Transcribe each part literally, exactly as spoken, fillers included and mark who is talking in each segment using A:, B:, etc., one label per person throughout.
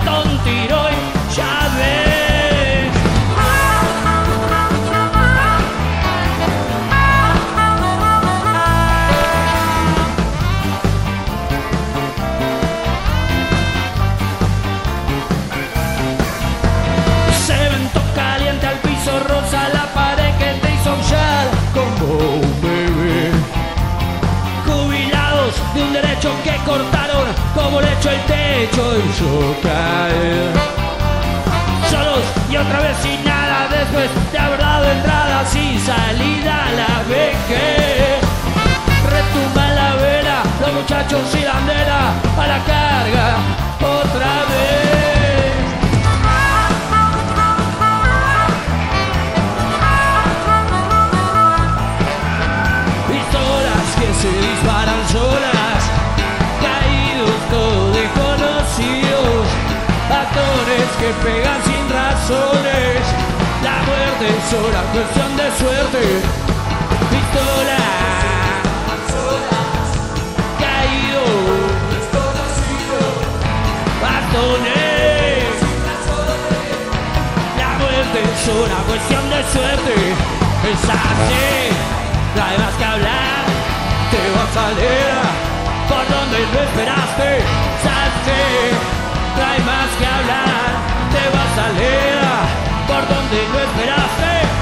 A: botón tiro y ya ves. Cemento caliente al piso, rosa la pared que te hizo aullar como un bebé. Jubilados de un derecho que cortaron, como le echo el techo hizo caer. Solos y otra vez sin nada, después de haber dado entradas y salida a la vejez. Retumba en la vela, los muchachos y la bandera a la carga otra vez. Pistolas que se disparan solas, caídos todos desconocidos, actores que pegan sin razones, la muerte es solo cuestión de suerte. Pistolas, caídos, desconocidos, actores, la muerte es una cuestión de suerte. Es así, no hay más que hablar, te vas a leer por donde lo esperaste. Es así, no hay más que hablar, te vas a leer por donde lo esperaste.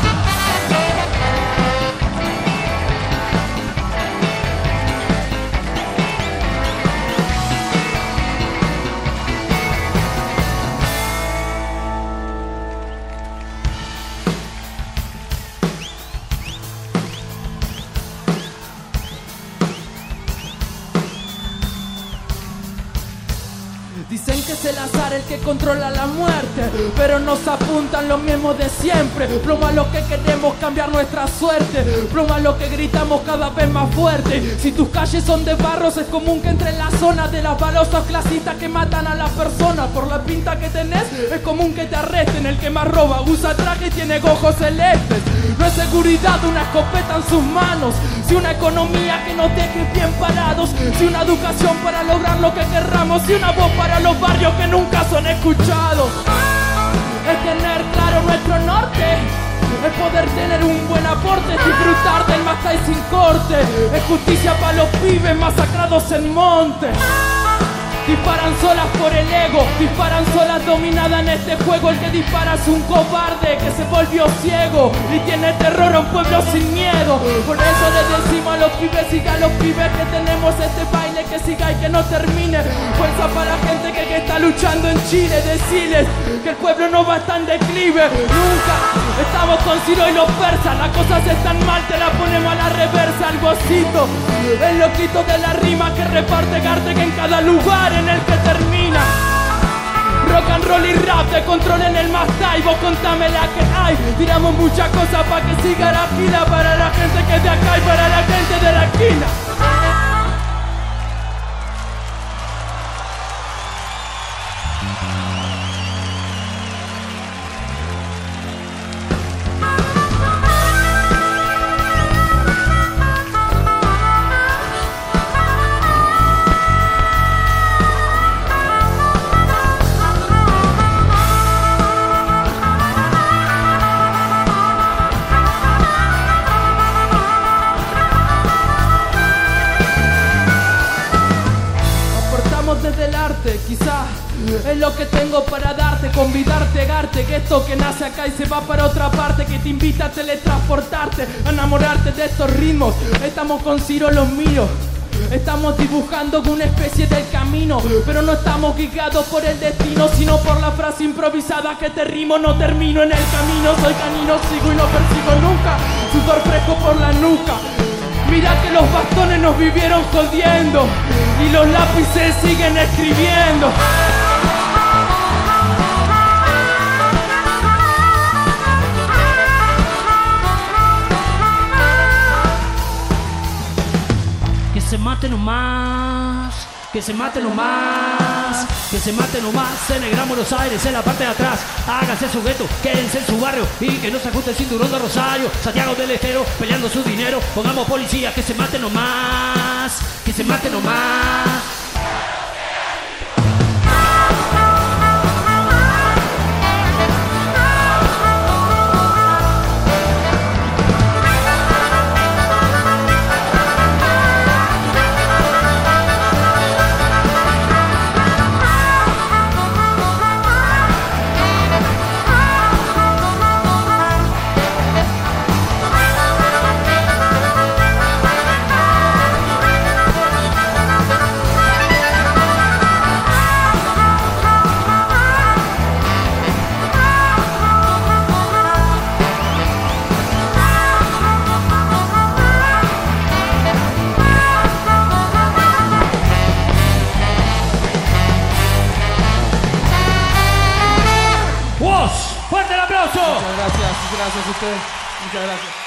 B: Dicen que es el azar el que controla la muerte, pero nos apuntan lo mismo de siempre. Ploma lo que queremos, cambiar nuestra suerte. Ploma lo que gritamos cada vez más fuerte. Si tus calles son de barros, es común que entre en la zona de las balosos clasistas que matan a las personas. Por la pinta que tenés, es común que te arresten. El que más roba usa traje y tiene ojos celestes. No es seguridad una escopeta en sus manos, si una economía que nos deje bien parados, si una educación para lograr lo que querramos, si una voz para los barrios que nunca son escuchados. Es tener claro nuestro norte, es poder tener un buen aporte, disfrutar del Mastai sin corte. Es justicia para los pibes masacrados en monte. Disparan solas por el ego, disparan solas dominada en este juego. El que dispara es un cobarde que se volvió ciego y tiene terror a un pueblo sin miedo. Por eso le decimos a los pibes, siga a los pibes que tenemos este baile, que siga y que no termine. Fuerza para la gente que, que está luchando en Chile. Deciles que el pueblo no va a estar en declive nunca. Estamos con Ciro y los persas, las cosas están mal, te la ponemos a la reversa. El gocito, el loquito de la rima que reparte Gartec en cada lugar en el que termina. Rock and roll y rap te controlen el Mastai. Vos contame la que hay. Tiramos muchas cosas para que siga la fila, para la gente que es de acá y para la gente de la esquina. Quizá es lo que tengo para darte, convidarte, Garte, que esto que nace acá y se va para otra parte, que te invita a teletransportarte, a enamorarte de estos ritmos. Estamos con Ciro los míos, estamos dibujando una especie del camino, pero no estamos guiados por el destino, sino por la frase improvisada que te rimo. No termino en el camino, soy canino, sigo y no persigo nunca, sudor fresco por la nuca. Mira que los bastones nos vivieron jodiendo y los lápices siguen escribiendo.
A: Que se mate nomás, que se mate nomás, que se mate nomás en el Gran Buenos Aires, en la parte de atrás. Háganse su gueto, quédense en su barrio y que no se ajuste el cinturón de Rosario. Santiago del Estero, peleando su dinero. Pongamos policía, que se mate nomás, que se mate nomás.
B: Gracias a ustedes. Muchas gracias.